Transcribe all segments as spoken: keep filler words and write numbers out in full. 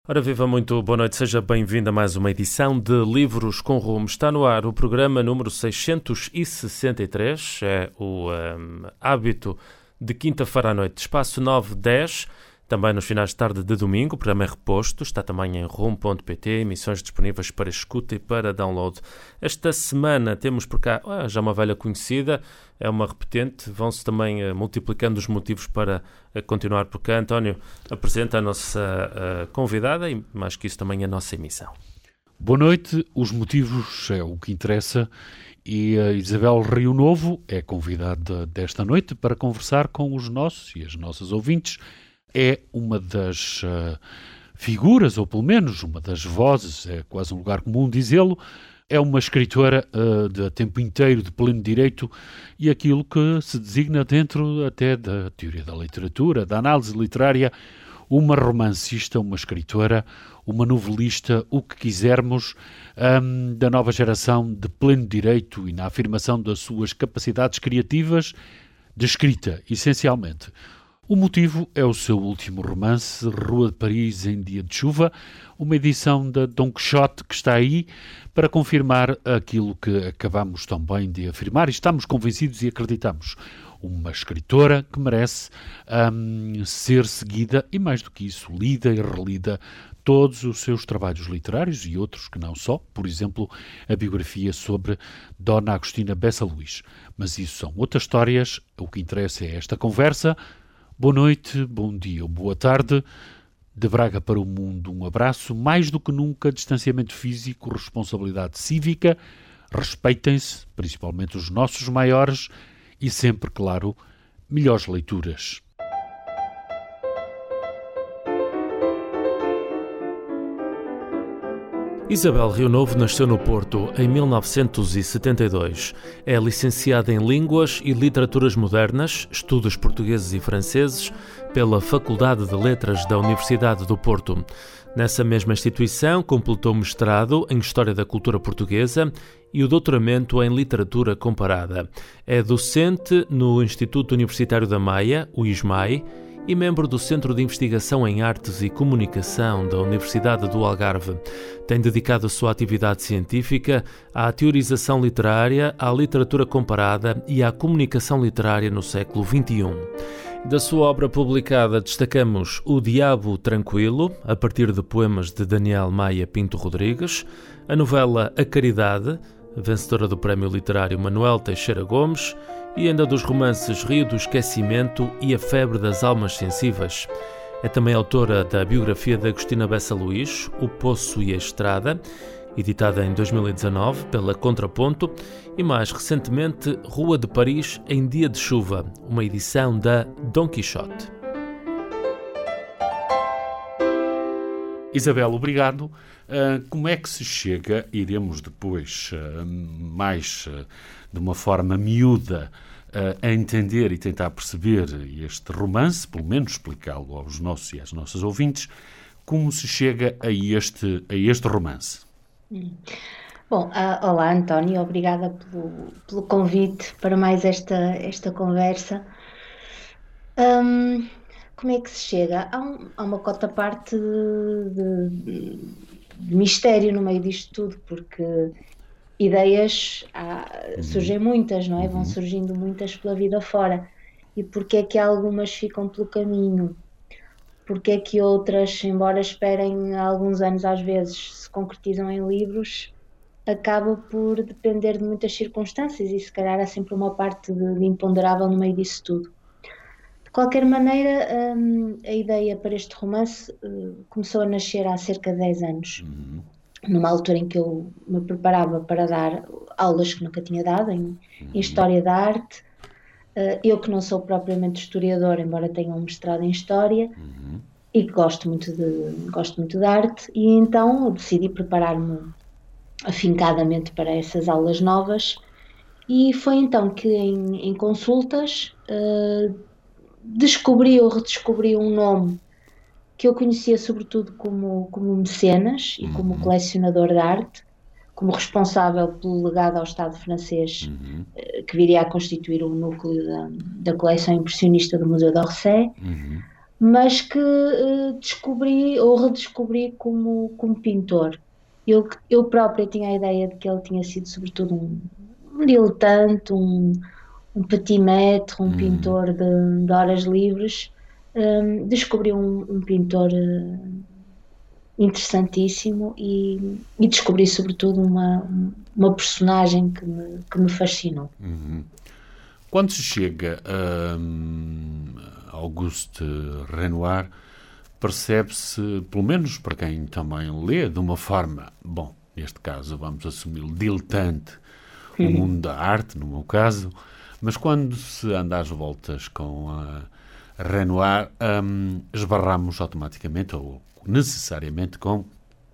Ora viva, muito boa noite, seja bem-vindo a mais uma edição de Livros com Rumo. Está no ar o programa número seiscentos e sessenta e três, é o um, hábito de quinta-feira à noite, espaço nove dez, também nos finais de tarde de domingo. O programa é reposto, está também em rumo ponto pt, emissões disponíveis para escuta e para download. Esta semana temos por cá ah, já uma velha conhecida, é uma repetente, vão-se também uh, multiplicando os motivos para uh, continuar por cá. António, apresenta a nossa uh, convidada e, mais que isso, também a nossa emissão. Boa noite, os motivos é o que interessa e a Isabel Rio Novo é convidada desta noite para conversar com os nossos e as nossas ouvintes. É uma das uh, figuras, ou pelo menos uma das vozes, é quase um lugar comum dizê-lo, é uma escritora uh, de tempo inteiro, de pleno direito, e aquilo que se designa dentro até da teoria da literatura, da análise literária, uma romancista, uma escritora, uma novelista, o que quisermos, um, da nova geração de pleno direito e na afirmação das suas capacidades criativas de escrita, essencialmente. O motivo é o seu último romance, Rua de Paris em Dia de Chuva, uma edição da Dom Quixote que está aí para confirmar aquilo que acabamos também de afirmar e estamos convencidos e acreditamos. Uma escritora que merece um, ser seguida e, mais do que isso, lida e relida todos os seus trabalhos literários e outros que não só, por exemplo, a biografia sobre Dona Agostina Bessa Luís. Mas isso são outras histórias, o que interessa é esta conversa. Boa noite, bom dia ou boa tarde. De Braga para o mundo, um abraço. Mais do que nunca, distanciamento físico, responsabilidade cívica. Respeitem-se, principalmente os nossos maiores, e sempre, claro, melhores leituras. Isabel Rio Novo nasceu no Porto em mil novecentos e setenta e dois. É licenciada em Línguas e Literaturas Modernas, Estudos Portugueses e Franceses, pela Faculdade de Letras da Universidade do Porto. Nessa mesma instituição, completou mestrado em História da Cultura Portuguesa e o doutoramento em Literatura Comparada. É docente no Instituto Universitário da Maia, o ISMAI, e membro do Centro de Investigação em Artes e Comunicação da Universidade do Algarve. Tem dedicado a sua atividade científica à teorização literária, à literatura comparada e à comunicação literária no século vinte e um. Da sua obra publicada destacamos O Diabo Tranquilo, a partir de poemas de Daniel Maia Pinto Rodrigues, a novela A Caridade, vencedora do Prémio Literário Manuel Teixeira Gomes, e ainda dos romances Rio do Esquecimento e A Febre das Almas Sensíveis. É também autora da biografia de Agostina Bessa Luís, O Poço e a Estrada, editada em dois mil e dezanove pela Contraponto, e mais recentemente Rua de Paris em Dia de Chuva, uma edição da Dom Quixote. Isabel, obrigado. Uh, como é que se chega, iremos depois, uh, mais uh, de uma forma miúda, uh, a entender e tentar perceber este romance, pelo menos explicá-lo aos nossos e às nossas ouvintes, como se chega a este, a este romance? Hum. Bom, uh, olá António, obrigada pelo, pelo convite para mais esta, esta conversa. Um, como é que se chega? Há, um, há uma cota parte de, de, de mistério no meio disto tudo, porque ideias há, surgem muitas, não é? Vão surgindo muitas pela vida fora. E porque é que algumas ficam pelo caminho? Porque é que outras, embora esperem alguns anos às vezes, se concretizam em livros, acaba por depender de muitas circunstâncias e se calhar há sempre uma parte de, de imponderável no meio disso tudo. De qualquer maneira, hum, a ideia para este romance uh, começou a nascer há cerca de dez anos, uhum. numa altura em que eu me preparava para dar aulas que nunca tinha dado em, uhum. em História da Arte. Uh, eu que não sou propriamente historiadora, embora tenha um mestrado em História, uhum. e que gosto muito, de, gosto muito de arte, e então decidi preparar-me afincadamente para essas aulas novas, e foi então que em, em consultas uh, descobri ou redescobri um nome que eu conhecia sobretudo como, como mecenas e uhum. como colecionador de arte, como responsável pelo legado ao Estado francês, uhum. que viria a constituir o núcleo da, da coleção impressionista do Museu d'Orsay, uhum. mas que uh, descobri ou redescobri como, como pintor. Eu, eu própria tinha a ideia de que ele tinha sido sobretudo um, um diletante, um, um petit maître, um hum. pintor de, de horas livres. Um, descobri um, um pintor uh, interessantíssimo e, e descobri sobretudo uma, uma personagem que me, que me fascinou. Uhum. Quando se chega a um, Auguste Renoir, percebe-se, pelo menos para quem também lê, de uma forma, bom, neste caso vamos assumir diletante, o mundo da arte, no meu caso, mas quando se anda às voltas com a Renoir, um, esbarramos automaticamente ou necessariamente com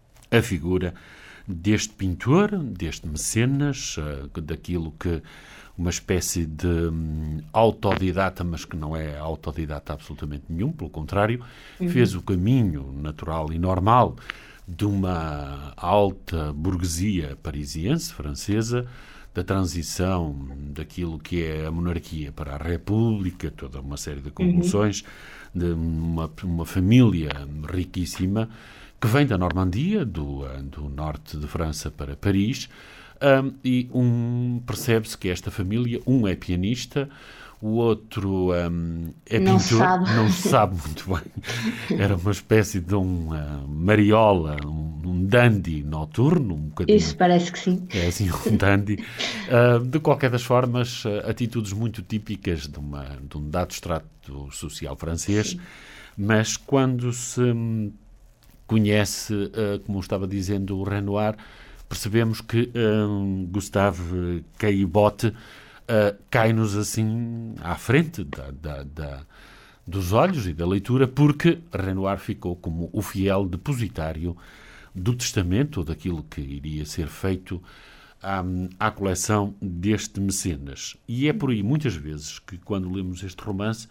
a figura deste pintor, deste mecenas, uh, daquilo que uma espécie de um, autodidata, mas que não é autodidata absolutamente nenhum, pelo contrário, uhum. fez o caminho natural e normal de uma alta burguesia parisiense, francesa, da transição daquilo que é a monarquia para a república, toda uma série de convulsões, uhum. de uma, uma família riquíssima que vem da Normandia, do, do norte de França para Paris, um, e um, percebe-se que esta família, um é pianista, o outro um, é não pintor, sabe. não se sabe muito bem. Era uma espécie de um uh, mariola, um, um dandy noturno. Um bocadinho. Isso parece que sim. É assim, um dandy. Uh, de qualquer das formas, uh, atitudes muito típicas de, uma, de um dado extrato social francês, sim. Mas quando se um, conhece, uh, como estava dizendo o Renoir, percebemos que um, Gustave Caillebotte Uh, cai-nos assim à frente da, da, da, dos olhos e da leitura, porque Renoir ficou como o fiel depositário do testamento, ou daquilo que iria ser feito à, à coleção deste mecenas. E é por aí, muitas vezes, que quando lemos este romance,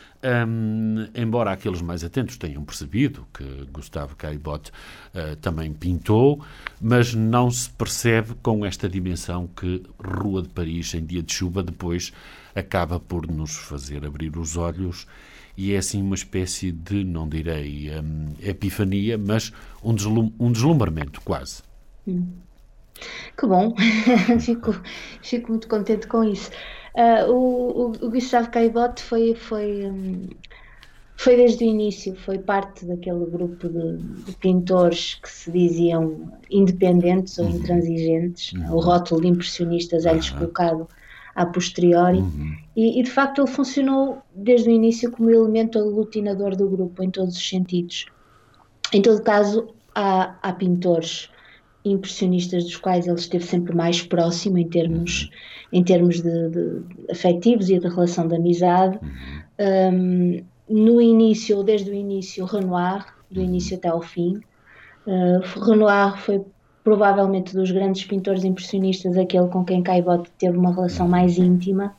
um, embora aqueles mais atentos tenham percebido que Gustave Caillebotte uh, também pintou, mas não se percebe com esta dimensão que Rua de Paris, em dia de chuva, depois acaba por nos fazer abrir os olhos, e é assim uma espécie de, não direi um, epifania, mas um, deslum- um deslumbramento quase. Hum. Que bom, fico, fico muito contente com isso. Uh, o, o, o Gustave Caillebotte foi, foi, um, foi desde o início, foi parte daquele grupo de, de pintores que se diziam independentes ou intransigentes. Uhum. O rótulo de impressionistas é-lhes uhum. colocado a posteriori, uhum. e, e de facto ele funcionou desde o início como elemento aglutinador do grupo em todos os sentidos. Em todo caso, há, há pintores impressionistas dos quais ele esteve sempre mais próximo em termos, uhum. em termos de, de afetivos e de relação de amizade. Uhum. Um, no início, ou desde o início, Renoir, do uhum. início até ao fim. Uh, Renoir foi provavelmente dos grandes pintores impressionistas aquele com quem Caillebotte teve uma relação mais íntima,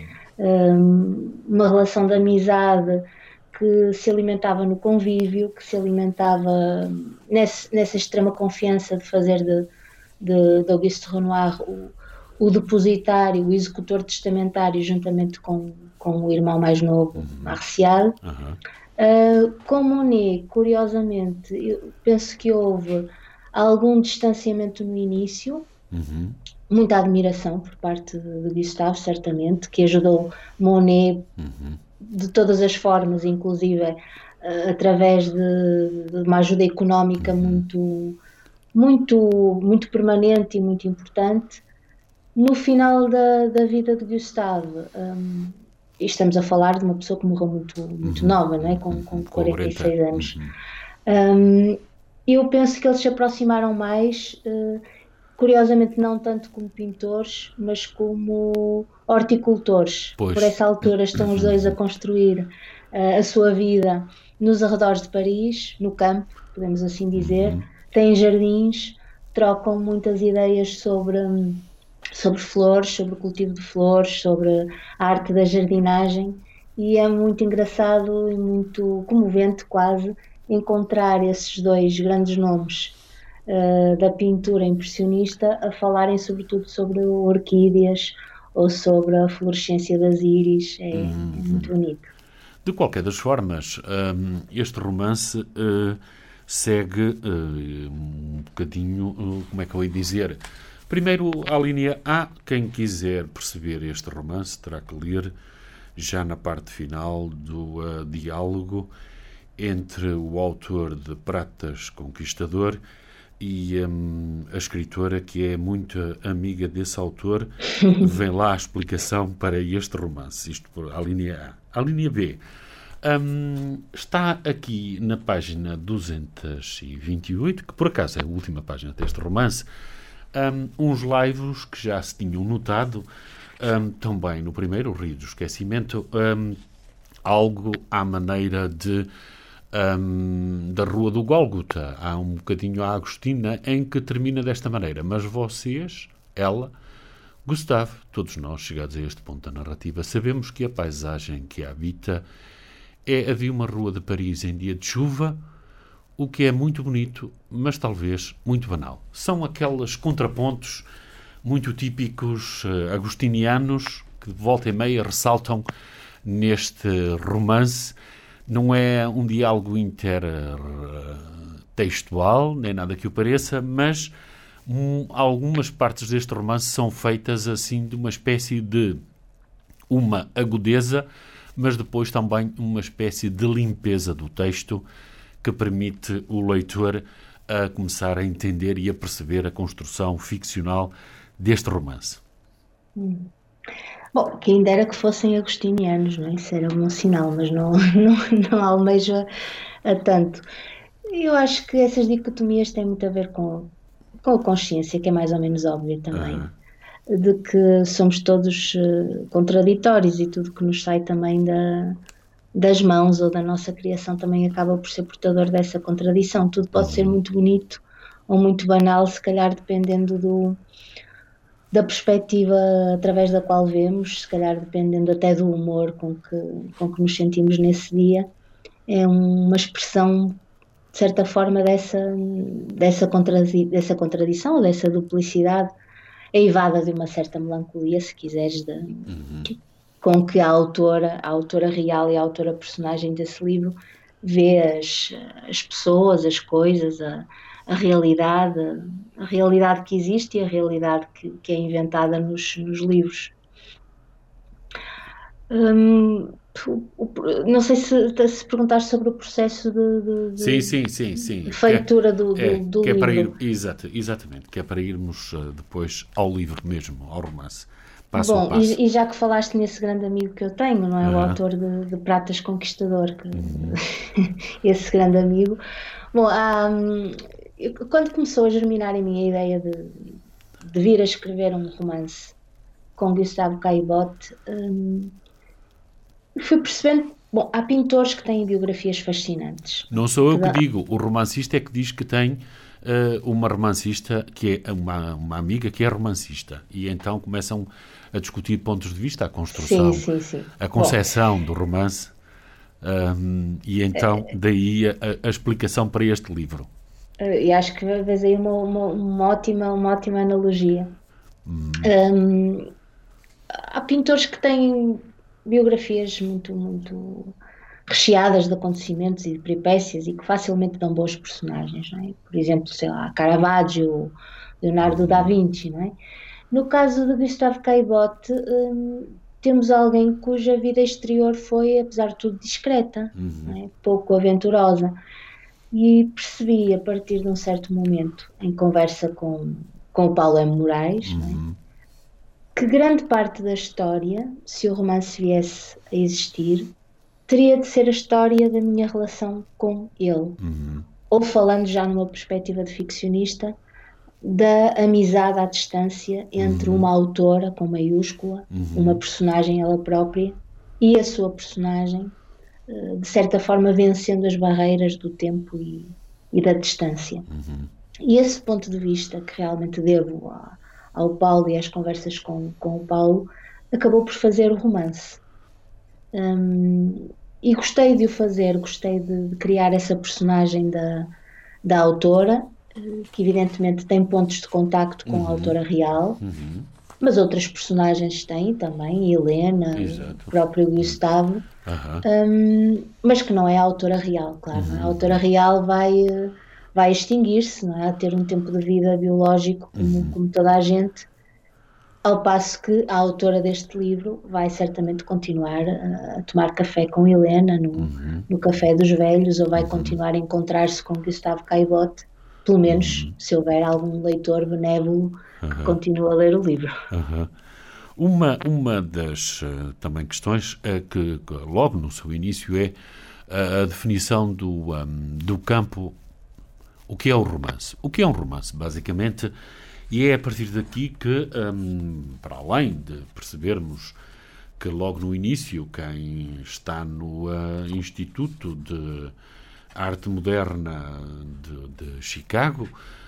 um, uma relação de amizade que se alimentava no convívio, que se alimentava nesse, nessa extrema confiança de fazer de, de, de Auguste Renoir o, o depositário, o executor testamentário, juntamente com, com o irmão mais novo, uhum. Marcial. Uhum. Uh, com Monet, curiosamente, eu penso que houve algum distanciamento no início, uhum. muita admiração por parte de Gustave, certamente, que ajudou Monet uhum. de todas as formas, inclusive uh, através de, de uma ajuda económica uhum. muito, muito, muito permanente e muito importante. No final da, da vida de Gustave, um, e estamos a falar de uma pessoa que morreu muito, muito uhum. nova, não é? com, com quarenta e seis anos. Uhum. Um, eu penso que eles se aproximaram mais, uh, curiosamente não tanto como pintores, mas como horticultores. Pois. Por essa altura estão os dois a construir uh, a sua vida nos arredores de Paris, no campo, podemos assim dizer. Uhum. Têm jardins, trocam muitas ideias sobre, sobre flores, sobre o cultivo de flores, sobre a arte da jardinagem, e é muito engraçado e muito comovente quase encontrar esses dois grandes nomes uh, da pintura impressionista a falarem sobretudo sobre orquídeas ou sobre a florescência das íris. É, uhum. é muito bonito. De qualquer das formas, um, este romance uh, segue uh, um bocadinho, uh, como é que eu ia dizer? Primeiro, a linha A, quem quiser perceber este romance terá que ler já na parte final do uh, diálogo entre o autor de Pratas Conquistador e um, a escritora, que é muito amiga desse autor. Vem lá a explicação para este romance. Isto por a linha A. A linha B um, está aqui na página duzentos e vinte e oito, que por acaso é a última página deste romance, um, uns laivos que já se tinham notado um, também no primeiro, o Rio do Esquecimento, um, algo à maneira de Um, da Rua do Gólgota. Há um bocadinho a Agostina em que termina desta maneira: mas vocês, ela, Gustavo, todos nós, chegados a este ponto da narrativa, sabemos que a paisagem que a habita é a de uma rua de Paris em dia de chuva, o que é muito bonito, mas talvez muito banal. São aqueles contrapontos muito típicos uh, agostinianos que de volta e meia ressaltam neste romance. Não é um diálogo intertextual, nem nada que o pareça, mas um, algumas partes deste romance são feitas assim de uma espécie de uma agudeza, mas depois também uma espécie de limpeza do texto que permite o leitor a começar a entender e a perceber a construção ficcional deste romance. Hum. Bom, quem dera que fossem agostinianos, não é? Isso era um sinal, mas não, não, não almeja a tanto. Eu acho que essas dicotomias têm muito a ver com, com a consciência, que é mais ou menos óbvia também, uhum. de que somos todos uh, contraditórios e tudo que nos sai também da, das mãos ou da nossa criação também acaba por ser portador dessa contradição. Tudo pode uhum. ser muito bonito ou muito banal, se calhar dependendo do... da perspectiva através da qual vemos, se calhar dependendo até do humor com que, com que nos sentimos nesse dia, é uma expressão, de certa forma, dessa, dessa, contradi- dessa contradição, ou dessa duplicidade, eivada de uma certa melancolia, se quiseres, de, uhum. com que a autora, a autora real e a autora personagem desse livro vê as, as pessoas, as coisas, a a realidade, a realidade que existe e a realidade que, que é inventada nos, nos livros. Hum, não sei se, se perguntaste sobre o processo de, de, sim, sim, sim, sim. de feitura do, é, do, do que é livro. Para ir, exato, exatamente, que é para irmos uh, depois ao livro mesmo, ao romance. Passo Bom, a passo. E, e já que falaste nesse grande amigo que eu tenho, não é? Uhum. O autor de, de Pratas Conquistador, que, uhum. esse grande amigo. Bom, hum, quando começou a germinar em mim a ideia de, de vir a escrever um romance com Gustave Caillebotte, hum, fui percebendo, bom, há pintores que têm biografias fascinantes. Não sou eu que, que dá... digo, o romancista é que diz que tem uh, uma romancista, que é uma, uma amiga que é romancista, e então começam a discutir pontos de vista, a construção, sim, sim, sim. a concepção do romance, um, e então daí a, a explicação para este livro. E acho que vês aí uma, uma, uma, ótima, uma ótima analogia. Hum. Um, há pintores que têm biografias muito, muito recheadas de acontecimentos e de peripécias e que facilmente dão bons personagens, não é? Por exemplo, sei lá, Caravaggio, Leonardo da Vinci, não é? No caso de Gustave Caillebotte, um, temos alguém cuja vida exterior foi, apesar de tudo, discreta, uhum. não é? Pouco aventurosa. E percebi, a partir de um certo momento, em conversa com, com o Paulo M. Moraes, uhum. não é? Que grande parte da história, se o romance viesse a existir, teria de ser a história da minha relação com ele. Uhum. Ou falando já numa perspectiva de ficcionista, da amizade à distância entre uhum. uma autora, com maiúscula, uhum. uma personagem ela própria, e a sua personagem, de certa forma vencendo as barreiras do tempo e, e da distância. Uhum. E esse ponto de vista que realmente devo a, ao Paulo e às conversas com, com o Paulo, acabou por fazer o romance. Um, e gostei de o fazer, gostei de, de criar essa personagem da, da autora, que evidentemente tem pontos de contacto com uhum. a autora real, uhum. mas outras personagens têm também, Helena, Exato. o próprio Gustavo. uhum. um, mas que não é a autora real, claro. Uhum. Não é? A autora real vai, vai extinguir-se, não é? A ter um tempo de vida biológico como, uhum. como toda a gente, ao passo que a autora deste livro vai certamente continuar a, a tomar café com Helena no, uhum. no Café dos Velhos, ou vai uhum. continuar a encontrar-se com Gustave Caillebotte, pelo menos uhum. se houver algum leitor benévolo uhum. que continue a ler o livro. Uhum. Uma, uma das uh, também questões é que, que logo no seu início é a, a definição do, um, do campo, o que é o romance. O que é um romance, basicamente, e é a partir daqui que, um, para além de percebermos que logo no início quem está no uh, Instituto de Arte Moderna de, de Chicago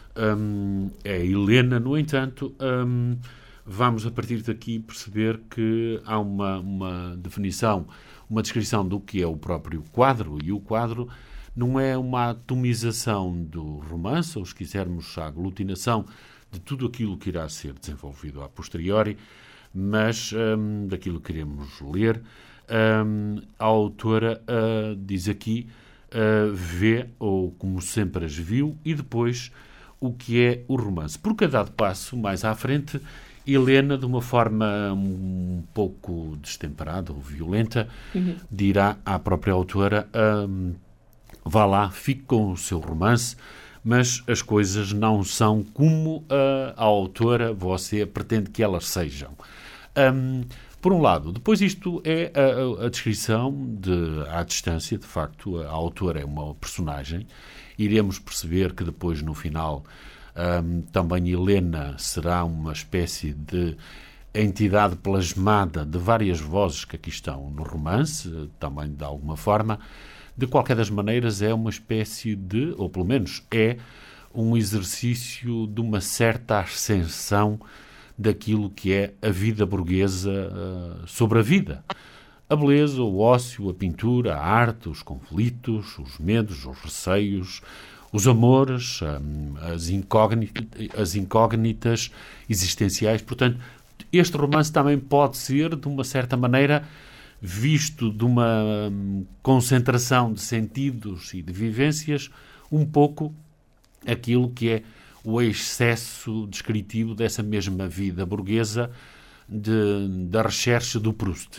um, é Helena, no entanto, um, vamos a partir daqui perceber que há uma, uma definição, uma descrição do que é o próprio quadro, e o quadro não é uma atomização do romance, ou se quisermos a aglutinação de tudo aquilo que irá ser desenvolvido a posteriori, mas um, daquilo que queremos ler. Um, a autora uh, diz aqui, uh, vê, ou como sempre as viu, e depois o que é o romance. Por cada passo, mais à frente, Helena, de uma forma um pouco destemperada ou violenta, uhum. dirá à própria autora, um, vá lá, fique com o seu romance, mas as coisas não são como a, a autora, você, pretende que elas sejam. Um, por um lado, depois isto é a, a descrição de, à distância, de facto, a autora é uma personagem. Iremos perceber que depois, no final, um, também Helena será uma espécie de entidade plasmada de várias vozes que aqui estão no romance, também de alguma forma. De qualquer das maneiras, é uma espécie de, ou pelo menos é, um exercício de uma certa ascensão daquilo que é a vida burguesa uh, sobre a vida. A beleza, o ócio, a pintura, a arte, os conflitos, os medos, os receios, os amores, um, as, incógnitas, as incógnitas existenciais. Portanto, este romance também pode ser, de uma certa maneira, visto de uma um, concentração de sentidos e de vivências, um pouco aquilo que é o excesso descritivo dessa mesma vida burguesa de, da recherche do Proust.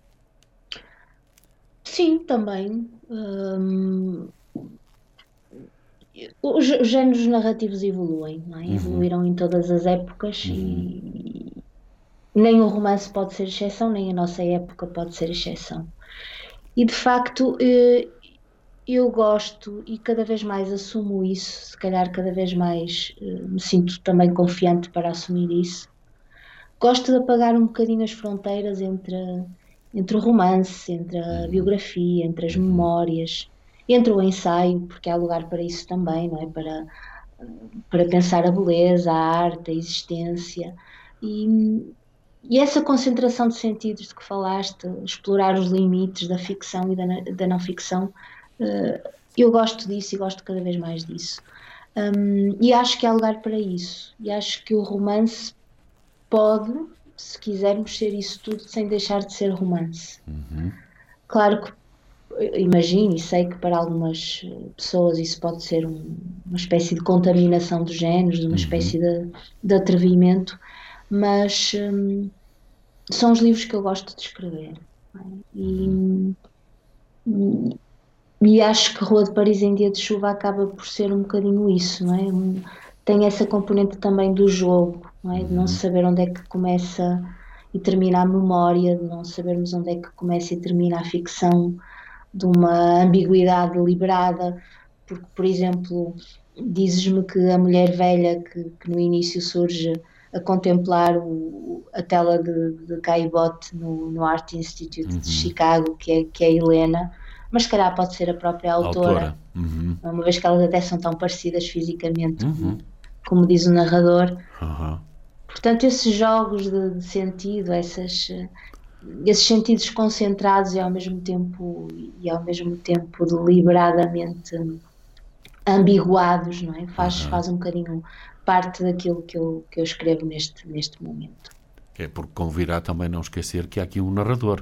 Sim, também. Hum, os, os géneros narrativos evoluem, não é? Uhum. Evoluíram em todas as épocas uhum. e nem o romance pode ser exceção, nem a nossa época pode ser exceção. E, de facto, eu gosto e cada vez mais assumo isso, se calhar cada vez mais me sinto também confiante para assumir isso. Gosto de apagar um bocadinho as fronteiras entre, entre o romance, entre a biografia, entre as memórias, entre o ensaio, porque há lugar para isso também, não é? Para, para pensar a beleza, a arte, a existência. E... E essa concentração de sentidos de que falaste, explorar os limites da ficção e da, da não ficção, uh, eu gosto disso e gosto cada vez mais disso. Um, e acho que há lugar para isso. E acho que o romance pode, se quisermos, ser isso tudo sem deixar de ser romance. Uhum. Claro que imagino e sei que para algumas pessoas isso pode ser um, uma espécie de contaminação dos géneros, uma uhum. espécie de, de atrevimento, mas hum, são os livros que eu gosto de escrever. Não é? E, e, e acho que Rua de Paris em Dia de Chuva acaba por ser um bocadinho isso, não é? Um, tem essa componente também do jogo, não é? De não saber onde é que começa e termina a memória, de não sabermos onde é que começa e termina a ficção, de uma ambiguidade deliberada, porque, por exemplo, dizes-me que a mulher velha que, que no início surge a contemplar o, a tela de, de Caillebotte no, no Art Institute uhum. de Chicago, que é, que é Helena, mas se calhar pode ser a própria autora, autora. Uhum. Uma vez que elas até são tão parecidas fisicamente, uhum. como, como diz o narrador. Uhum. Portanto, esses jogos de, de sentido, essas, esses sentidos concentrados e ao mesmo tempo, e ao mesmo tempo deliberadamente ambiguados, não é? Faz, uhum. faz um bocadinho parte daquilo que eu, que eu escrevo neste, neste momento. É porque convirá também não esquecer que há aqui um narrador.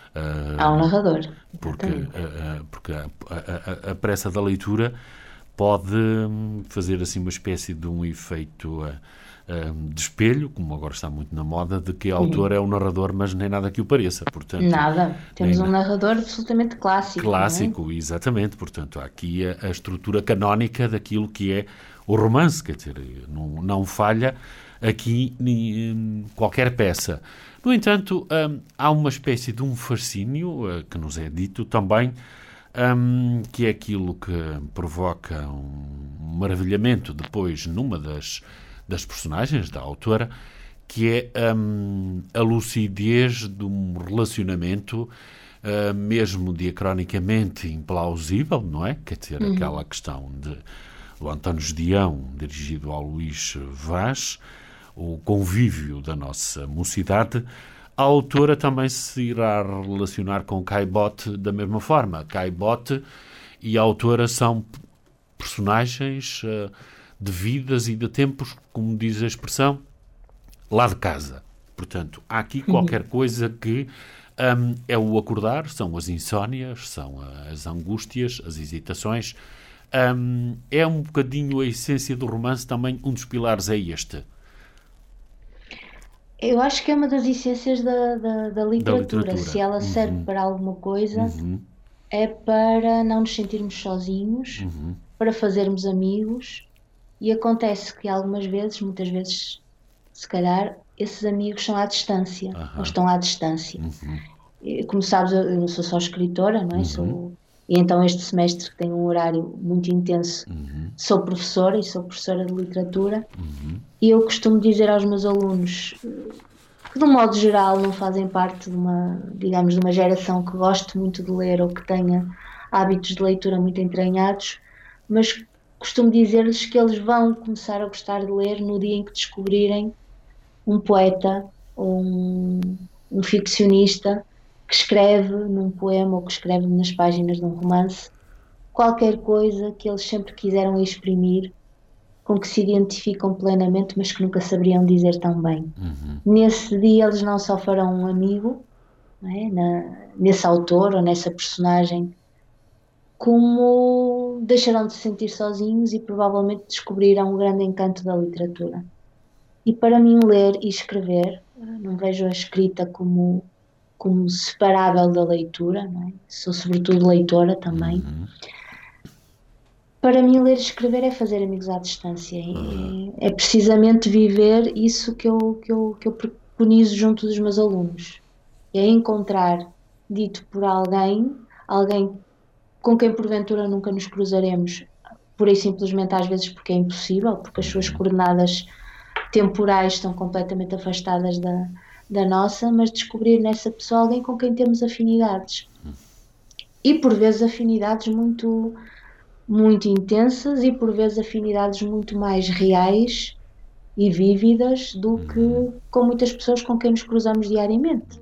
Há um narrador. Porque, porque a, a, a pressa da leitura pode fazer assim uma espécie de um efeito de espelho, como agora está muito na moda, de que o autor é o narrador, mas nem nada que o pareça. Portanto, nada. Temos um na... narrador absolutamente clássico. Clássico, não é? Exatamente. Portanto, há aqui a, a estrutura canónica daquilo que é o romance, quer dizer, não, não falha aqui ni, qualquer peça. No entanto, hum, há uma espécie de um fascínio uh, que nos é dito também, um, que é aquilo que provoca um maravilhamento depois numa das, das personagens da autora, que é um, a lucidez de um relacionamento uh, mesmo diacronicamente implausível, não é? Quer dizer, uhum. aquela questão de o António Gedeão, dirigido ao Luís Vaz, o convívio da nossa mocidade. A autora também se irá relacionar com Caillebotte da mesma forma. Caillebotte e a autora são personagens uh, de vidas e de tempos, como diz a expressão, lá de casa. Portanto, há aqui qualquer coisa que um, é o acordar, são as insónias, são as angústias, as hesitações. Um, é um bocadinho a essência do romance também, um dos pilares é este. Eu acho que é uma das essências da, da, da, literatura. da literatura. Se ela serve uhum. para alguma coisa, uhum. é para não nos sentirmos sozinhos, uhum. para fazermos amigos. E acontece que algumas vezes, muitas vezes, se calhar, esses amigos são à distância, uhum. ou estão à distância. Uhum. Como sabes, eu não sou só escritora, não é? Uhum. Sou... E então este semestre, que tem um horário muito intenso, uhum. sou professora e sou professora de literatura. Uhum. E eu costumo dizer aos meus alunos que, de um modo geral, não fazem parte de uma, digamos, de uma geração que goste muito de ler ou que tenha hábitos de leitura muito entranhados, mas costumo dizer-lhes que eles vão começar a gostar de ler no dia em que descobrirem um poeta ou um, um ficcionista que escreve num poema ou que escreve nas páginas de um romance qualquer coisa que eles sempre quiseram exprimir, com que se identificam plenamente, mas que nunca saberiam dizer tão bem. Uhum. Nesse dia eles não só farão um amigo, não é? Na, nesse autor ou nessa personagem, como deixarão de se sentir sozinhos e provavelmente descobrirão o grande encanto da literatura. E para mim, ler e escrever, não vejo a escrita como, como separável da leitura, não é? Sou sobretudo leitora também. Uhum. Para mim, ler e escrever é fazer amigos à distância. Uhum. É, é precisamente viver isso que eu, que, eu, que eu preconizo junto dos meus alunos. É encontrar, dito por alguém, alguém com quem porventura nunca nos cruzaremos, pura e simplesmente às vezes porque é impossível, porque as suas coordenadas temporais estão completamente afastadas da, da nossa, mas descobrir nessa pessoa alguém com quem temos afinidades. E por vezes afinidades muito... muito intensas e por vezes afinidades muito mais reais e vívidas do que com muitas pessoas com quem nos cruzamos diariamente.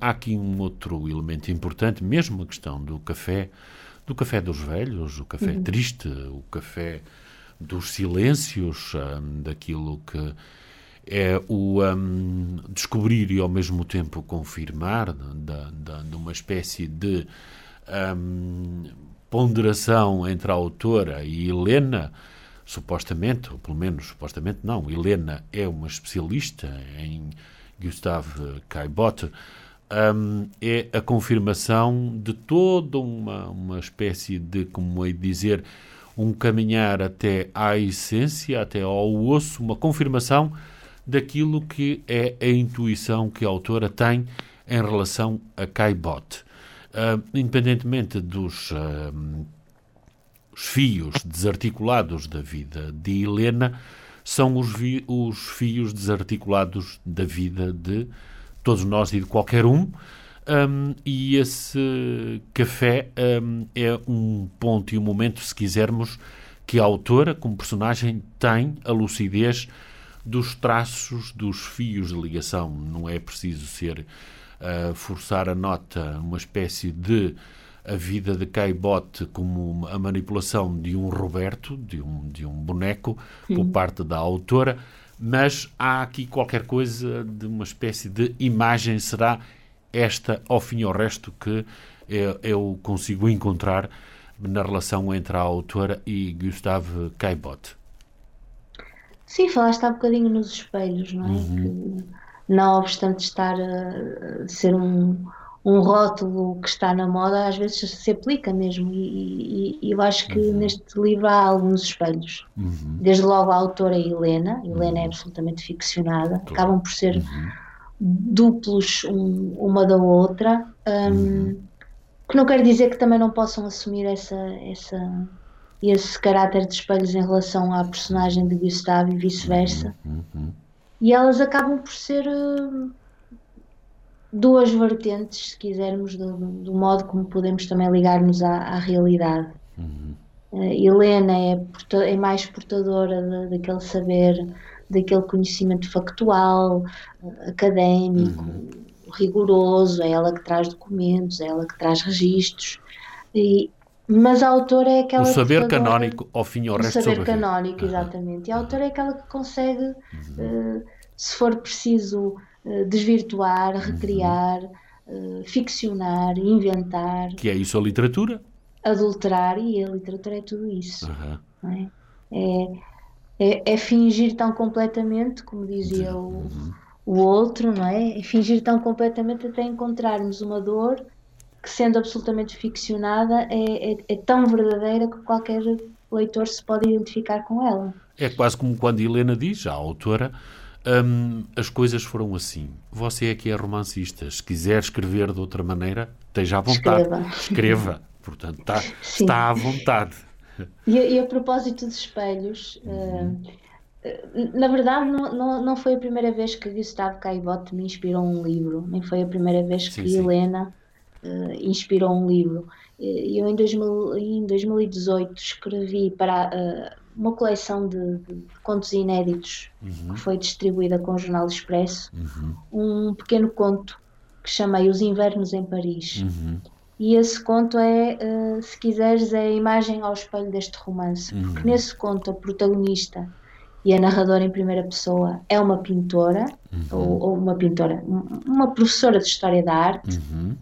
há aqui um outro elemento importante, mesmo a questão do café, do café dos velhos, o café uhum. triste, o café dos silêncios, um, daquilo que é o um, descobrir e ao mesmo tempo confirmar de, de, de uma espécie de um, ponderação entre a autora e Helena, supostamente, ou pelo menos supostamente não, Helena é uma especialista em Gustave Caillebotte, um, é a confirmação de toda uma, uma espécie de, como hei de dizer, um caminhar até à essência, até ao osso, uma confirmação daquilo que é a intuição que a autora tem em relação a Caillebotte. Uh, independentemente dos uh, os fios desarticulados da vida de Helena, são os, vi, os fios desarticulados da vida de todos nós e de qualquer um, um e esse café um, é um ponto e um momento, se quisermos, que a autora, como personagem, tem a lucidez dos traços, dos fios de ligação. Não é preciso ser uh, forçar a nota, uma espécie de a vida de Caillebotte como a manipulação de um Roberto, de um, de um boneco, Sim. por parte da autora, mas há aqui qualquer coisa de uma espécie de imagem. Será esta, ao fim e ao resto, que eu, eu consigo encontrar na relação entre a autora e Gustave Caillebotte? Sim, falaste há bocadinho nos espelhos, não é? Uhum. Que, não obstante estar a ser um, um rótulo que está na moda, às vezes se aplica mesmo, e, e, e eu acho que uhum. neste livro há alguns espelhos. Uhum. Desde logo a autora Helena, Helena uhum. é absolutamente ficcionada, claro. Acabam por ser uhum. duplos um, uma da outra, um, uhum. que não quer dizer que também não possam assumir essa... essa esse caráter de espelhos em relação à personagem de Gustave e vice-versa. Uhum, uhum. E elas acabam por ser uh, duas vertentes, se quisermos, do, do modo como podemos também ligar-nos à, à realidade. Uhum. Uh, Helena é, porta, é mais portadora de, daquele saber, daquele conhecimento factual, uh, académico, uhum. rigoroso, é ela que traz documentos, é ela que traz registros, e mas a autora é aquela... O saber canónico, ao fim e ao resto. O saber canónico, exatamente. E a autora é aquela que consegue, uhum. uh, se for preciso, uh, desvirtuar, recriar, uh, ficcionar, inventar. Que é isso a literatura? Adulterar, e a literatura é tudo isso. Uhum. Não é? É, é, é fingir tão completamente, como dizia o, uhum. o outro, não é? É fingir tão completamente até encontrarmos uma dor que, sendo absolutamente ficcionada, é, é, é tão verdadeira que qualquer leitor se pode identificar com ela. É quase como quando Helena diz, a autora, hum, as coisas foram assim. Você é que é romancista. Se quiser escrever de outra maneira, esteja à vontade. Escreva. Escreva. Portanto, está, está à vontade. E, e a propósito dos espelhos, uhum. uh, na verdade não, não, não foi a primeira vez que Gustave Caillebotte me inspirou um livro, nem foi a primeira vez que sim, sim. Helena Uh, inspirou um livro. Eu em, dois mil, em dois mil e dezoito escrevi para uh, uma coleção de, de contos inéditos uhum. que foi distribuída com o Jornal Expresso, uhum. um pequeno conto que chamei Os Invernos em Paris. Uhum. E esse conto é, uh, se quiseres, é a imagem ao espelho deste romance, uhum. porque nesse conto a protagonista e a narradora em primeira pessoa é uma pintora, uhum. ou, ou uma pintora, uma professora de História da Arte. Uhum.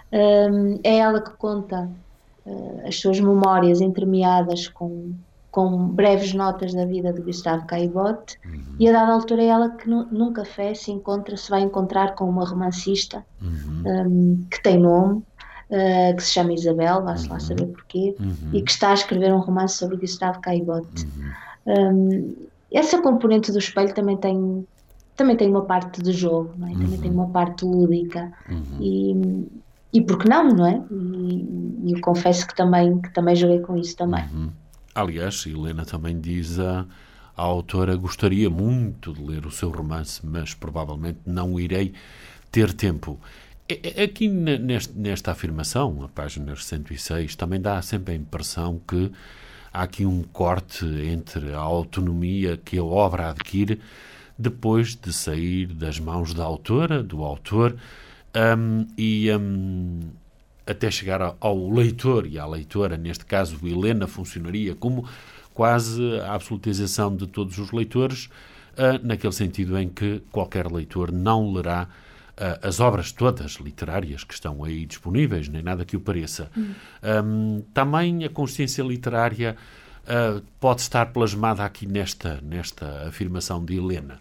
Um, é ela que conta uh, as suas memórias entremeadas com, com breves notas da vida de Gustave Caillebotte, uhum. e a dada altura é ela que nu, num café se encontra, se vai encontrar com uma romancista uhum. um, que tem nome, uh, que se chama Isabel, vai-se uhum. lá saber porquê, uhum. e que está a escrever um romance sobre Gustave Caillebotte. Uhum. Um, essa componente do espelho também tem, também tem uma parte de jogo, não é? Também uhum. tem uma parte lúdica, uhum. e E por que não, não é? E, e eu confesso que também, que também joguei com isso também. Uhum. Aliás, Helena também diz a, a autora, gostaria muito de ler o seu romance, mas provavelmente não irei ter tempo. Aqui neste, nesta afirmação, a página cento e seis, também dá sempre a impressão que há aqui um corte entre a autonomia que a obra adquire depois de sair das mãos da autora, do autor, um, e um, até chegar ao, ao leitor e à leitora, neste caso Helena funcionaria como quase a absolutização de todos os leitores, uh, naquele sentido em que qualquer leitor não lerá uh, as obras todas literárias que estão aí disponíveis, nem nada que o pareça. Hum. Um, também a consciência literária uh, pode estar plasmada aqui nesta, nesta afirmação de Helena.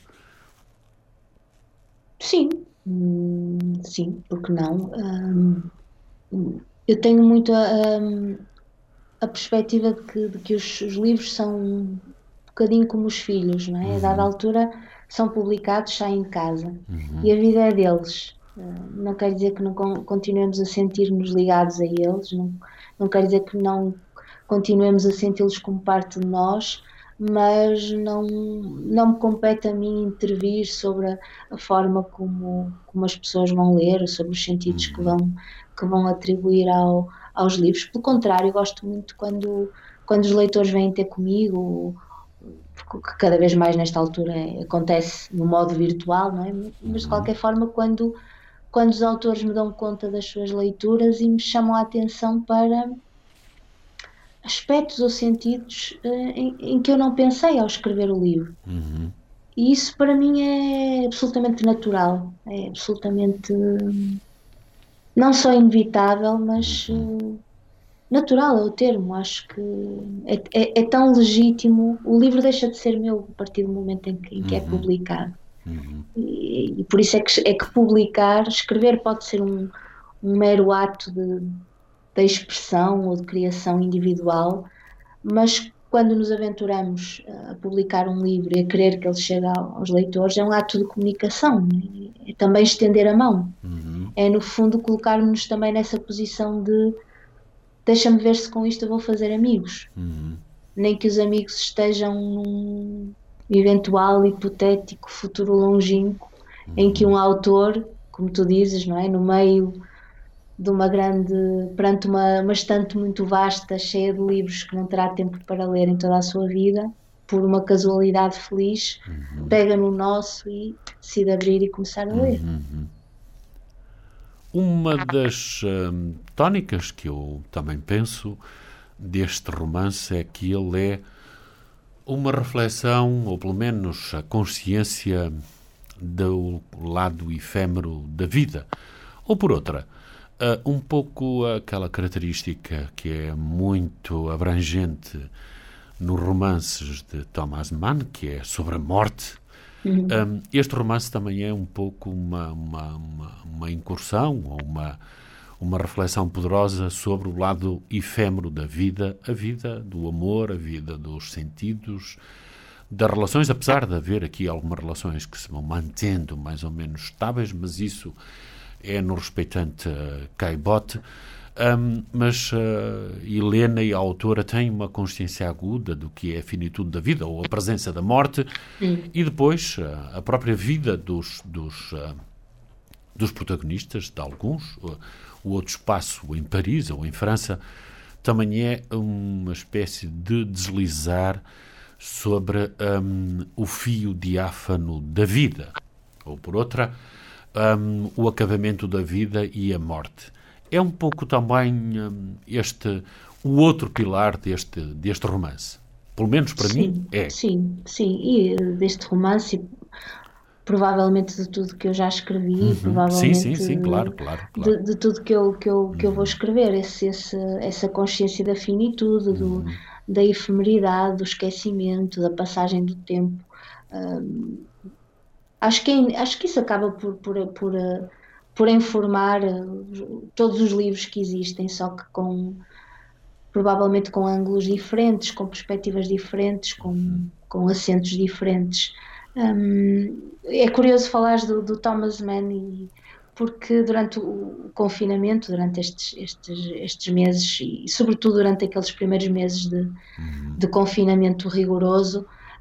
Sim, hum, sim, porque não? Hum, eu tenho muito a, hum, a perspectiva de que, de que os, os livros são um bocadinho como os filhos, não é? Uhum. A dada altura são publicados, saem de casa. Uhum. E a vida é deles. Não quer dizer que não continuemos a sentir-nos ligados a eles, não, não quer dizer que não continuemos a senti-los como parte de nós, mas não, não me compete a mim intervir sobre a, a forma como, como as pessoas vão ler, sobre os sentidos uhum. que, vão, que vão atribuir ao, aos livros. Pelo contrário, eu gosto muito quando, quando os leitores vêm ter comigo, porque cada vez mais nesta altura acontece no modo virtual, não é? Mas de qualquer forma, quando, quando os autores me dão conta das suas leituras e me chamam a atenção para aspectos ou sentidos uh, em, em que eu não pensei ao escrever o livro. Uhum. E isso para mim é absolutamente natural, é absolutamente uh, não só inevitável, mas uh, natural é o termo. Acho que é, é, é tão legítimo. O livro deixa de ser meu a partir do momento em que, em que uhum. é publicado. Uhum. E, e por isso é que, é que publicar, escrever pode ser um, um mero ato de da expressão ou de criação individual, mas quando nos aventuramos a publicar um livro e a querer que ele chegue aos leitores, é um ato de comunicação, é também estender a mão. Uhum. É, no fundo, colocar-nos também nessa posição de deixa-me ver se com isto eu vou fazer amigos. Uhum. Nem que os amigos estejam num eventual, hipotético futuro longínquo, uhum. em que um autor, como tu dizes, não é, no meio de uma grande, perante uma, uma estante muito vasta, cheia de livros que não terá tempo para ler em toda a sua vida, por uma casualidade feliz, uhum. pega no nosso e decide abrir e começar a ler. Uhum. Uma das hum, tónicas que eu também penso deste romance é que ele é uma reflexão, ou pelo menos a consciência do lado efêmero da vida. Ou por outra, Uh, um pouco aquela característica que é muito abrangente nos romances de Thomas Mann, que é sobre a morte. Uhum. Um, este romance também é um pouco uma, uma, uma, uma incursão ou uma, uma reflexão poderosa sobre o lado efêmero da vida, a vida do amor, a vida dos sentidos, das relações, apesar de haver aqui algumas relações que se vão mantendo mais ou menos estáveis, mas isso é no respeitante a Caillebotte, um, mas uh, Helena e a autora têm uma consciência aguda do que é a finitude da vida, ou a presença da morte, hum. e depois uh, a própria vida dos, dos, uh, dos protagonistas, de alguns. Uh, o outro espaço em Paris ou em França também é uma espécie de deslizar sobre um, o fio diáfano da vida, ou por outra, Um, o acabamento da vida e a morte. É um pouco também um, este, o outro pilar deste, deste romance. Pelo menos para sim, mim é. Sim, sim. E deste romance, provavelmente de tudo que eu já escrevi, uhum. provavelmente sim, sim, sim, claro, claro, claro. De, de tudo que eu, que eu, que uhum. eu vou escrever, esse, esse, essa consciência da finitude, uhum. do, da efemeridade, do esquecimento, da passagem do tempo. Um, Acho que, acho que isso acaba por, por, por, por informar todos os livros que existem, só que com, provavelmente com ângulos diferentes, com perspectivas diferentes, com, com acentos diferentes. Um, é curioso falar do, do Thomas Mann, e, porque durante o confinamento, durante estes, estes, estes meses, e sobretudo durante aqueles primeiros meses de, de confinamento rigoroso,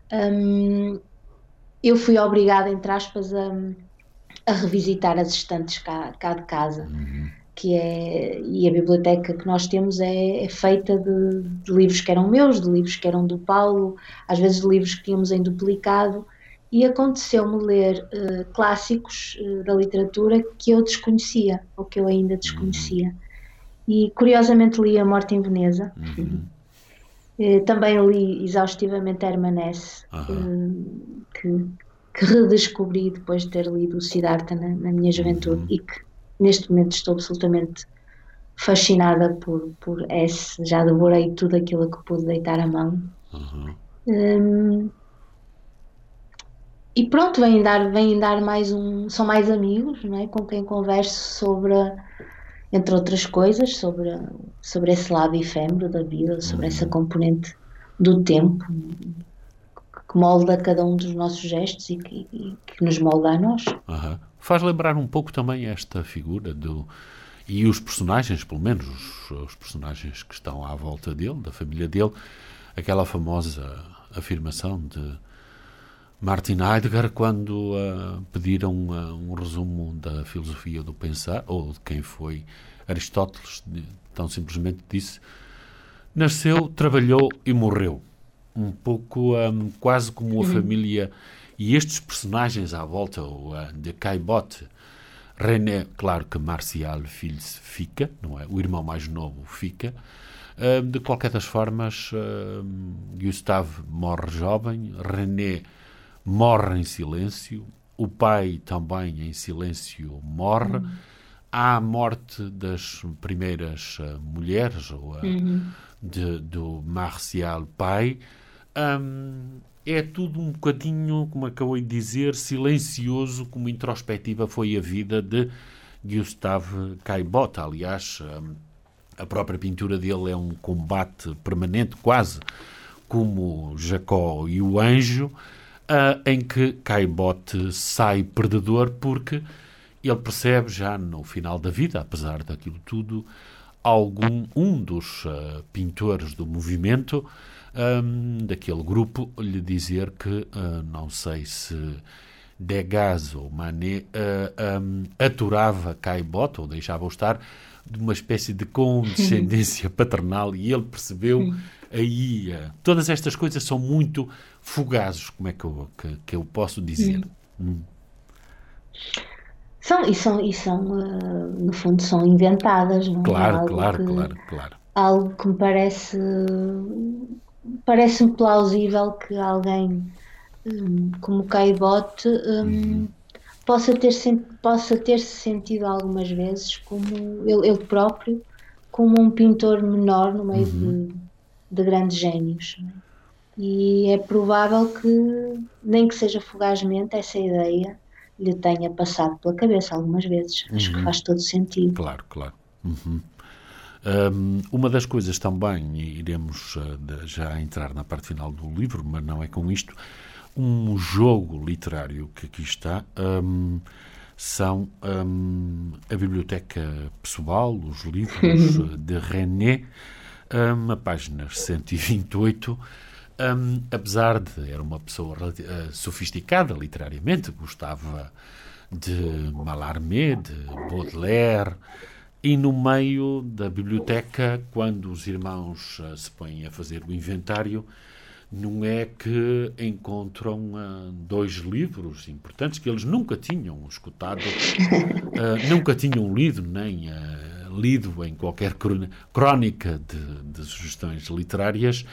um, eu fui obrigada, entre aspas, a, a revisitar as estantes cá, cá de casa, uhum. que é, e a biblioteca que nós temos é, é feita de, de livros que eram meus, de livros que eram do Paulo, às vezes de livros que tínhamos em duplicado, e aconteceu-me ler uh, clássicos uh, da literatura que eu desconhecia, ou que eu ainda desconhecia. Uhum. E curiosamente li A Morte em Veneza. Uhum. Uh, também li exaustivamente Hermann Hesse, uhum. uh, que, que redescobri depois de ter lido o Siddhartha na, na minha juventude, uhum. e que neste momento estou absolutamente fascinada por, por Hesse. Já devorei tudo aquilo que pude deitar à mão. Uhum. Um, e pronto, vêm dar, vêm dar mais um, são mais amigos, não é? Com quem converso sobre, entre outras coisas, sobre, sobre esse lado efêmero da vida, sobre uhum. essa componente do tempo que molda cada um dos nossos gestos e que, e que nos molda a nós. Uhum. Faz lembrar um pouco também esta figura do... E os personagens, pelo menos os, os personagens que estão à volta dele, da família dele, aquela famosa afirmação de Martin Heidegger quando uh, pediram uh, um resumo da filosofia do pensar, ou de quem foi Aristóteles, tão simplesmente disse: nasceu, trabalhou e morreu. Um pouco um, quase como a família, e estes personagens à volta, o, uh, de Caillebotte, René, claro que Martial Fils fica, não é? O irmão mais novo fica. Uh, de qualquer das formas, uh, Gustave morre jovem, René morre em silêncio, o pai também em silêncio morre. Uhum. Há a morte das primeiras uh, mulheres, ou, uh, uhum. de, do Martial pai. Um, é tudo um bocadinho, como acabou de dizer, silencioso, como introspectiva foi a vida de Gustave Caillebotte. Aliás, um, a própria pintura dele é um combate permanente, quase como Jacó e o Anjo, uh, em que Caillebotte sai perdedor porque ele percebe já no final da vida, apesar daquilo tudo, algum um dos uh, pintores do movimento, um, daquele grupo, lhe dizer que, uh, não sei se Degas ou Manet, uh, um, aturava Caillebotte, ou deixava-o estar, de uma espécie de condescendência paternal, e ele percebeu aí... Uh, todas estas coisas são muito fugazes, como é que eu, que, que eu posso dizer? Hum. São, e são, e são uh, no fundo, são inventadas, não é? Claro, algo claro, que, claro, claro. Algo que me parece... Parece-me plausível que alguém um, como Caillebotte um, uhum. possa ter possa ter-se sentido algumas vezes como ele, ele próprio, como um pintor menor no meio uhum. de, de grandes génios. Não é? E é provável que, nem que seja fugazmente, essa ideia lhe tenha passado pela cabeça algumas vezes. Acho uhum. que faz todo sentido. Claro, claro. Uhum. Um, uma das coisas também, e iremos uh, de, já entrar na parte final do livro, mas não é com isto, um jogo literário que aqui está, um, são um, a biblioteca pessoal, os livros de René, um, a página cento e vinte e oito, um, apesar de era uma pessoa uh, sofisticada literariamente, gostava de Mallarmé, de Baudelaire. E no meio da biblioteca, quando os irmãos uh, se põem a fazer o inventário, não é que encontram uh, dois livros importantes que eles nunca tinham escutado, uh, nunca tinham lido, nem uh, lido em qualquer crónica de, de sugestões literárias,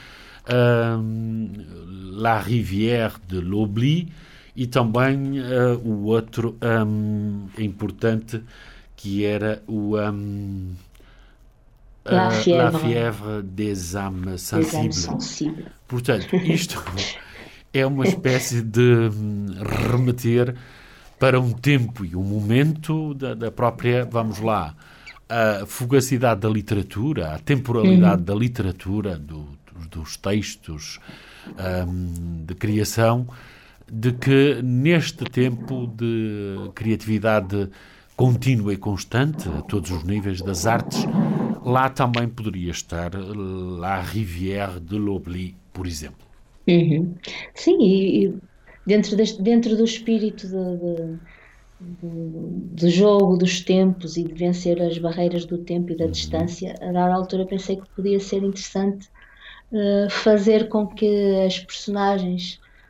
uh, La Rivière de l'Oubli, e também uh, o outro um, importante, que era o um, La uh, Fièvre, La Fièvre des âmes sensibles. Portanto, isto é uma espécie de remeter para um tempo e um momento da, da própria, vamos lá, a fugacidade da literatura, a temporalidade uhum. da literatura, do, dos textos um, de criação, de que neste tempo de criatividade contínua e constante, a todos os níveis das artes, lá também poderia estar La Rivière de l'Oubli, por exemplo. Uhum. Sim, e dentro, deste, dentro do espírito de, de, de, do jogo, dos tempos e de vencer as barreiras do tempo e da uhum. distância, a dada altura pensei que podia ser interessante uh, fazer com que as personagens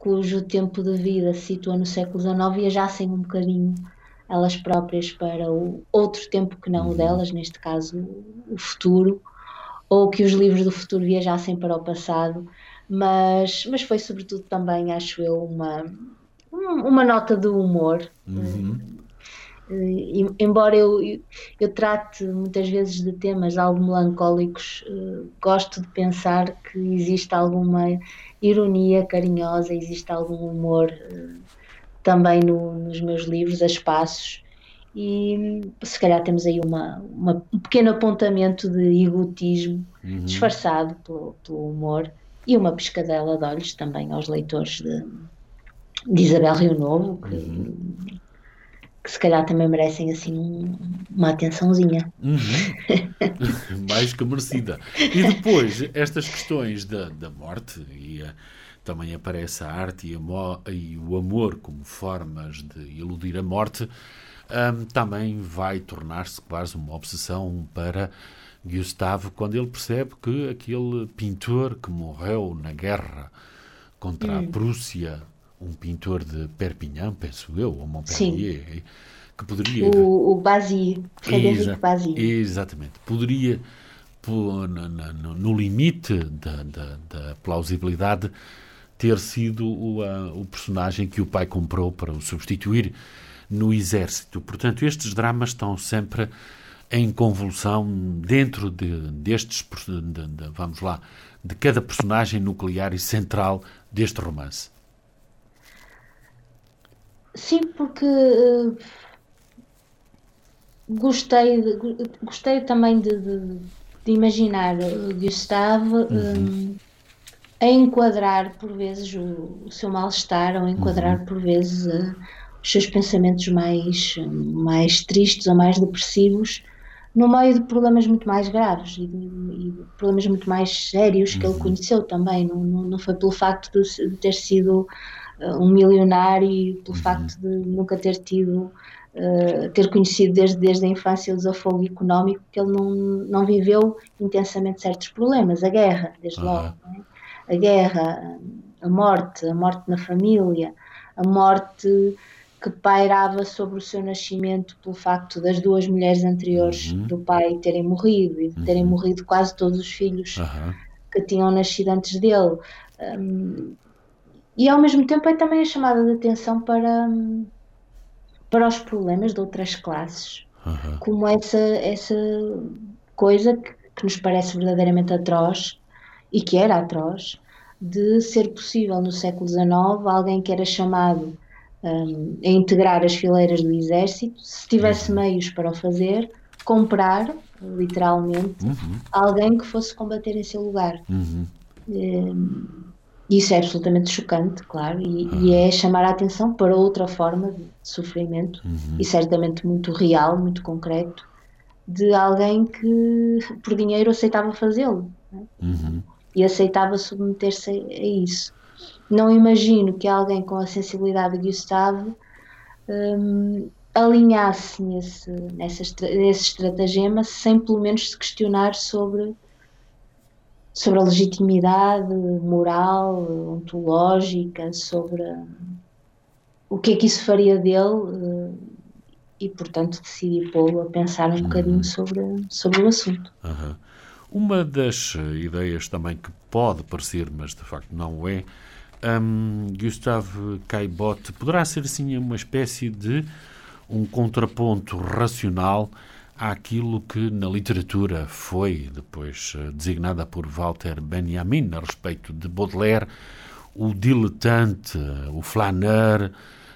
cujo tempo de vida se situa no século dezenove, viajassem um bocadinho elas próprias para o outro tempo que não o delas, neste caso o futuro, ou que os livros do futuro viajassem para o passado, mas, mas foi sobretudo também, acho eu, uma, uma nota de humor. Uhum. E, embora eu, eu, eu trate muitas vezes de temas algo melancólicos, uh, gosto de pensar que existe alguma ironia carinhosa, existe algum humor uh, também no, nos meus livros, a espaços, e se calhar temos aí uma, uma, um pequeno apontamento de egotismo uhum. disfarçado pelo, pelo humor, e uma piscadela de olhos também aos leitores de, de Isabel Rio Novo, que, uhum. que se calhar também merecem assim um, uma atençãozinha. Uhum. Mais que merecida. E depois, estas questões da, da morte, e a, também aparece a arte e, a mo- e o amor como formas de iludir a morte, um, também vai tornar-se quase uma obsessão para Gustave, quando ele percebe que aquele pintor que morreu na guerra contra hum. a Prússia, um pintor de Perpignan, penso eu, ou Montpellier, Sim. que poderia... O, o Basile, Frederico Basile. Exatamente. Poderia, no, no, no limite da, da, da plausibilidade, ter sido o, a, o personagem que o pai comprou para o substituir no exército. Portanto, estes dramas estão sempre em convulsão dentro de, destes, de, de, vamos lá, de cada personagem nuclear e central deste romance. Sim, porque uh, gostei, de, gostei também de, de, de imaginar o Gustave uhum. um, a enquadrar por vezes o, o seu mal-estar, ou a enquadrar uhum. por vezes uh, os seus pensamentos mais, mais tristes ou mais depressivos no meio de problemas muito mais graves e de, e de problemas muito mais sérios que uhum. ele conheceu também. Não, não, não foi pelo facto de, de ter sido um milionário e pelo uhum. facto de nunca ter tido, uh, ter conhecido desde, desde a infância o desafogo económico, que ele não, não viveu intensamente certos problemas. A guerra, desde uhum. logo. Não é? A guerra, a morte, a morte na família, a morte que pairava sobre o seu nascimento pelo facto das duas mulheres anteriores uhum. do pai terem morrido e de terem uhum. morrido quase todos os filhos uhum. que tinham nascido antes dele. Um, E ao mesmo tempo é também a chamada de atenção para, para os problemas de outras classes, uhum. como essa, essa coisa que, que nos parece verdadeiramente atroz, e que era atroz, de ser possível no século dezenove alguém que era chamado um, a integrar as fileiras do exército, se tivesse uhum. meios para o fazer, comprar, literalmente, uhum. alguém que fosse combater em seu lugar. Uhum. Um, Isso é absolutamente chocante, claro, e, uhum. e é chamar a atenção para outra forma de sofrimento, uhum. e certamente muito real, muito concreto, de alguém que por dinheiro aceitava fazê-lo, né? uhum. e aceitava submeter-se a, a isso. Não imagino que alguém com a sensibilidade de Gustave um, alinhasse nesse, nessa, nesse estratagema sem pelo menos se questionar sobre... sobre a legitimidade moral, ontológica, sobre o que é que isso faria dele, e portanto decidi pô-lo a pensar um uhum. bocadinho sobre, sobre o assunto. Uhum. Uma das ideias também que pode parecer, mas de facto não o é, um, Gustave Caillebotte poderá ser assim uma espécie de um contraponto racional àquilo que na literatura foi depois designada por Walter Benjamin a respeito de Baudelaire, o diletante, o flaneur.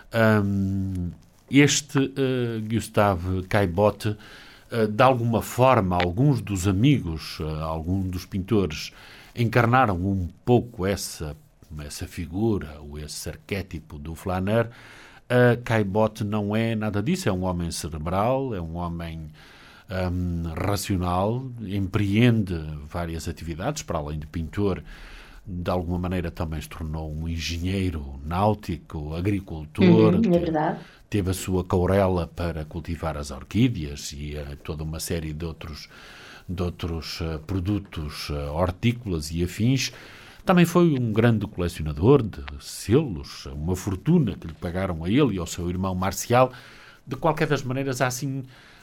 Um, este uh, Gustave Caillebotte, uh, de alguma forma, alguns dos amigos, uh, alguns dos pintores encarnaram um pouco essa, essa figura, ou esse arquétipo do flaneur. Uh, Caillebotte não é nada disso, é um homem cerebral, é um homem um, racional, empreende várias atividades, para além de pintor, de alguma maneira também se tornou um engenheiro náutico, agricultor, uhum, é verdade. Teve, teve a sua caurela para cultivar as orquídeas e uh, toda uma série de outros, de outros uh, produtos uh, hortícolas e afins. Também foi um grande colecionador de selos, uma fortuna que lhe pagaram a ele e ao seu irmão Marcial. De qualquer das maneiras, há assim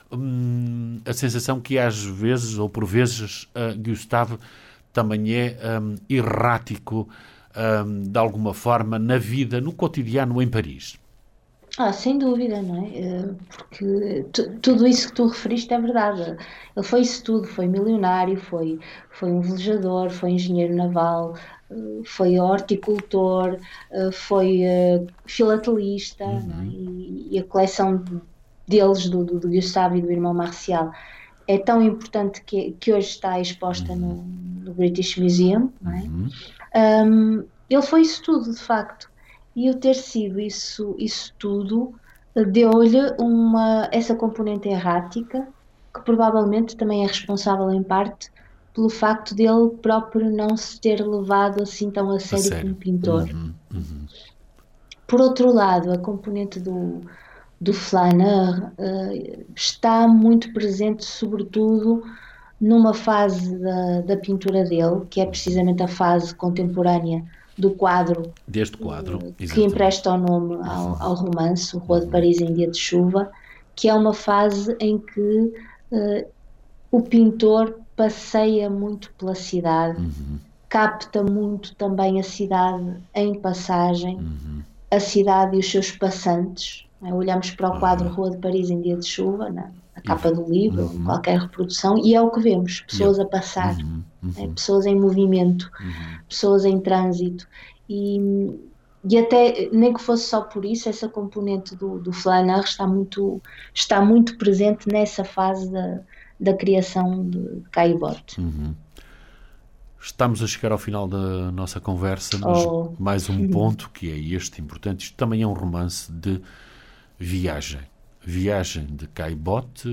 hum, a sensação que às vezes, ou por vezes, uh, Gustave também é um, errático um, de alguma forma na vida, no cotidiano em Paris. Ah, sem dúvida, não é? Eh, Porque tu- tudo isso que tu referiste é verdade. Ele foi isso tudo, foi milionário, foi, foi um velejador, foi engenheiro naval, eh, foi horticultor, eh, foi eh, filatelista, não é? Uhum, E, e a coleção deles, do, do, do Gustavo e do irmão Marcial, é tão importante que, que hoje está exposta uhum, no, no British Museum, não é? uhum, Um, ele foi isso tudo, de facto. E o ter sido isso, isso tudo eh, deu-lhe uma, essa componente errática, que provavelmente também é responsável em parte pelo facto dele próprio não se ter levado assim tão a a sério como sério. pintor. Uhum, uhum, Por outro lado, a componente do, do Flaneur eh, está muito presente, sobretudo numa fase da, da pintura dele, que é uhum. precisamente a fase contemporânea do quadro Deste quadro, eh, que exatamente. empresta o nome ao, Uhum, ao romance, o Rua de uhum, Paris em Dia de Chuva, que é uma fase em que eh, o pintor passeia muito pela cidade, uhum, capta muito também a cidade em passagem, uhum. a cidade e os seus passantes. Não é? Olhamos para o quadro Aham. Rua de Paris em Dia de Chuva, na, na E capa v- do livro, em uhum. qualquer reprodução, e é o que vemos: E eu. pessoas a passar, Uhum, não é? uhum, Pessoas em movimento, uhum. pessoas em trânsito. E, e até, nem que fosse só por isso, essa componente do, do Flaneur está muito, está muito presente nessa fase da, da criação de Caillebotte. Uhum. Estamos a chegar ao final da nossa conversa, mas Ou, mais um ponto que é este importante. Isto também é um romance de viagem. Viagem de Caillebotte,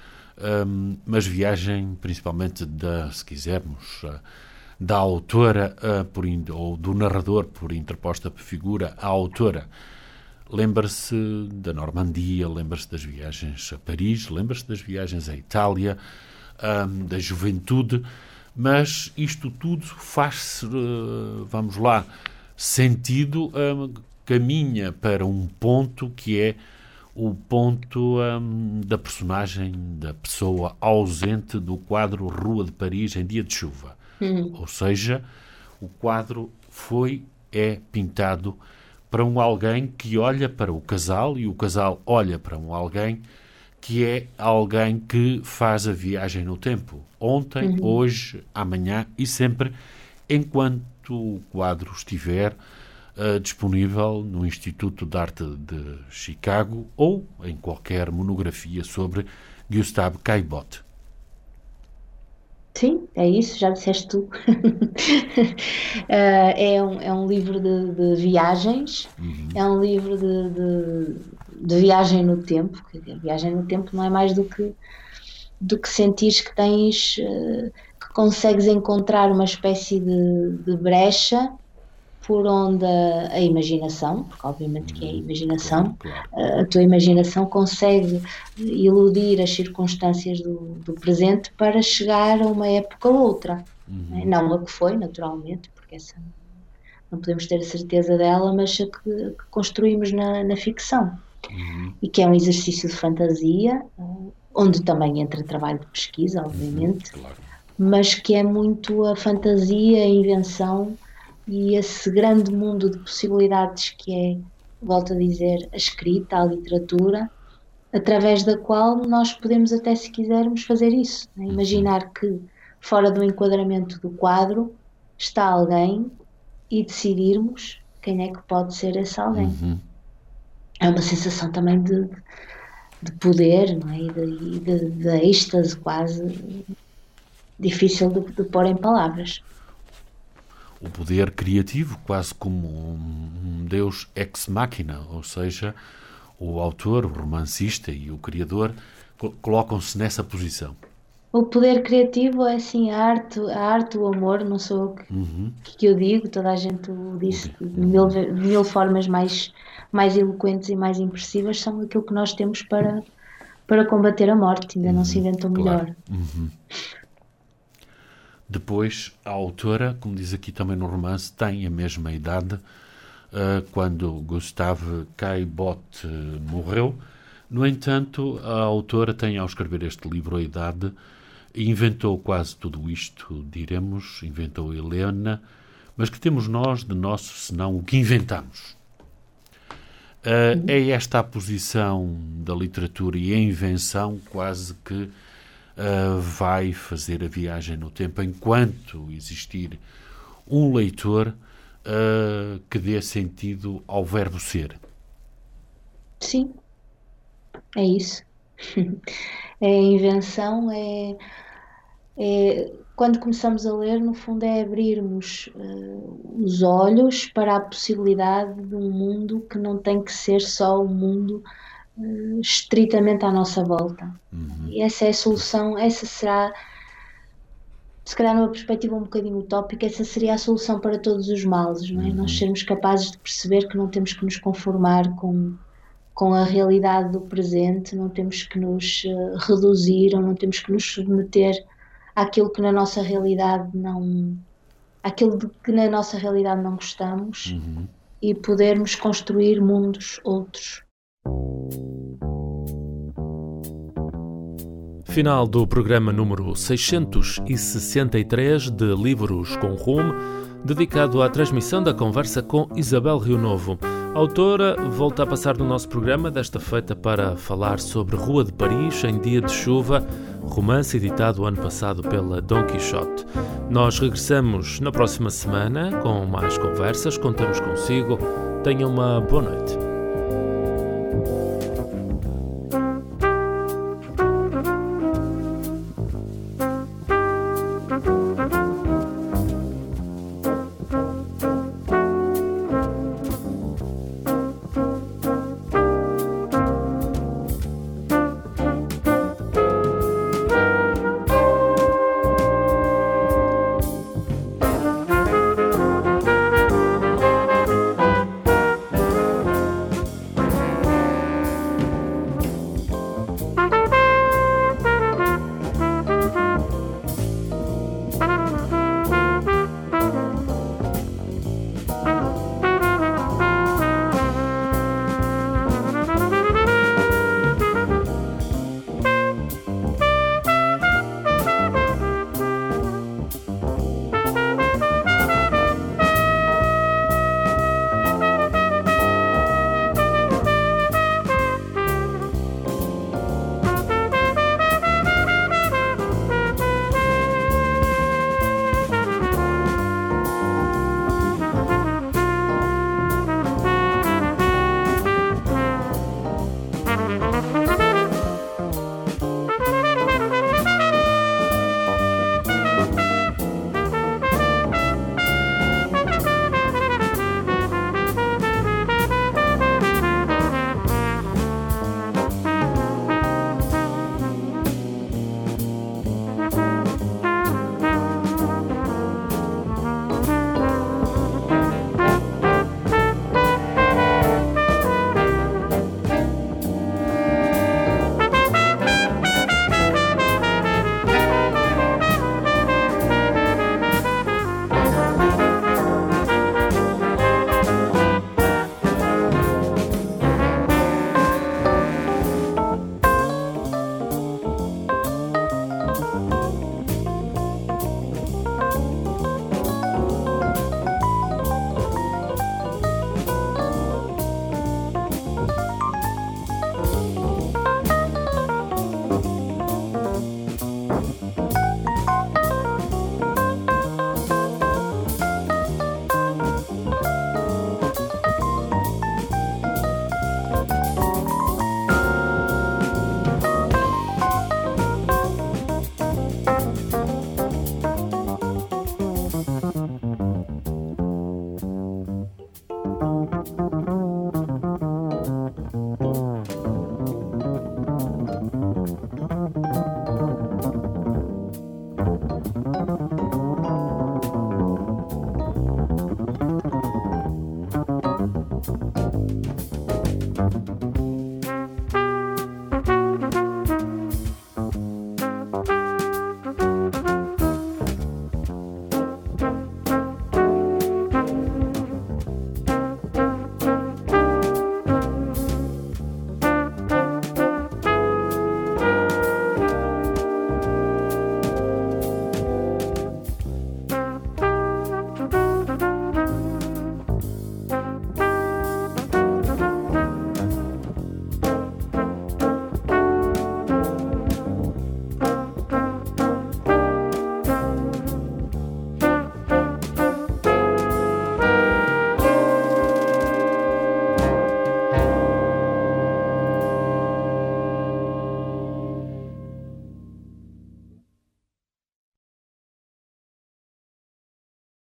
hum, mas viagem principalmente da, se quisermos, ah, da autora ah, por, in- ou do narrador por interposta figura à autora. Lembra-se da Normandia, lembra-se das viagens a Paris, lembra-se das viagens à Itália, hum, da juventude, mas isto tudo faz, uh, vamos lá, sentido, um, caminha para um ponto que é o ponto um, da personagem, da pessoa ausente do quadro Rua de Paris em Dia de Chuva. Uhum. Ou seja, o quadro foi, é pintado para um alguém que olha para o casal e o casal olha para um alguém que é alguém que faz a viagem no tempo. Ontem, Uhum. hoje, amanhã e sempre, enquanto o quadro estiver uh, disponível no Instituto de Arte de Chicago ou em qualquer monografia sobre Gustave Caillebotte. Sim, é isso, já disseste tu. Eh, é um, é um livro de, de viagens, Uhum, é um livro de, de, de viagem no tempo. Quer dizer, viagem no tempo não é mais do que, do que sentires que tens, eh, que consegues encontrar uma espécie de, de brecha por onde a, a imaginação, porque obviamente que é a uhum, claro, imaginação, claro. a tua imaginação consegue iludir as circunstâncias do, do presente para chegar a uma época ou outra. Não é? Uhum, Não a que foi, naturalmente, porque essa não podemos ter a certeza dela, mas a que, que construímos na, na ficção. uhum, E que é um exercício de fantasia, onde também entra trabalho de pesquisa, uhum, obviamente, claro. mas que é muito a fantasia, a invenção e esse grande mundo de possibilidades que é, volto a dizer, a escrita, a literatura, através da qual nós podemos até, se quisermos, fazer isso. Né? Uhum, Imaginar que fora do enquadramento do quadro está alguém e decidirmos quem é que pode ser esse alguém. uhum. É uma sensação também de, de poder, não é? E de, e de, de êxtase quase difícil de, de pôr em palavras. O poder criativo, quase como um, um deus ex machina, ou seja, o autor, o romancista e o criador co- colocam-se nessa posição. O poder criativo é assim, a arte, a arte, o amor, não sou eu Uhum. que, que eu digo, toda a gente o O disse di- de mil, uhum. de mil formas mais, mais eloquentes e mais impressivas, são aquilo que nós temos para, para combater a morte, ainda não se Uhum. inventou Claro. melhor. Uhum. Depois, a autora, como diz aqui também no romance, tem a mesma idade uh, quando Gustave Caillebotte uh, morreu. No entanto, a autora tem, ao escrever este livro, a idade e inventou quase tudo isto, diremos, inventou Helena, mas que temos nós de nosso, senão o que inventamos. Uh, é esta a posição da literatura e a invenção quase que Uh, vai fazer a viagem no tempo enquanto existir um leitor uh, que dê sentido ao verbo ser. Sim, é isso. É a invenção, é, é quando começamos a ler, no fundo é abrirmos uh, os olhos para a possibilidade de um mundo que não tem que ser só um mundo uh, estritamente à nossa volta. Uhum. E essa é a solução, essa será, se calhar numa perspectiva um bocadinho utópica, essa seria a solução para todos os males, não é? Uhum. Nós sermos capazes de perceber que não temos que nos conformar com, com a realidade do presente, não temos que nos uh, reduzir ou não temos que nos submeter àquilo que na nossa realidade não, àquilo de que na nossa realidade não gostamos, uhum. e podermos construir mundos outros. Final do programa número seiscentos e sessenta e três de Livros com Rumo, dedicado à transmissão da conversa com Isabel Rio Novo. A autora volta a passar no nosso programa, desta feita para falar sobre Rua de Paris em Dia de Chuva, romance editado o ano passado pela Dom Quixote. Nós regressamos na próxima semana com mais conversas, contamos consigo. Tenha uma boa noite.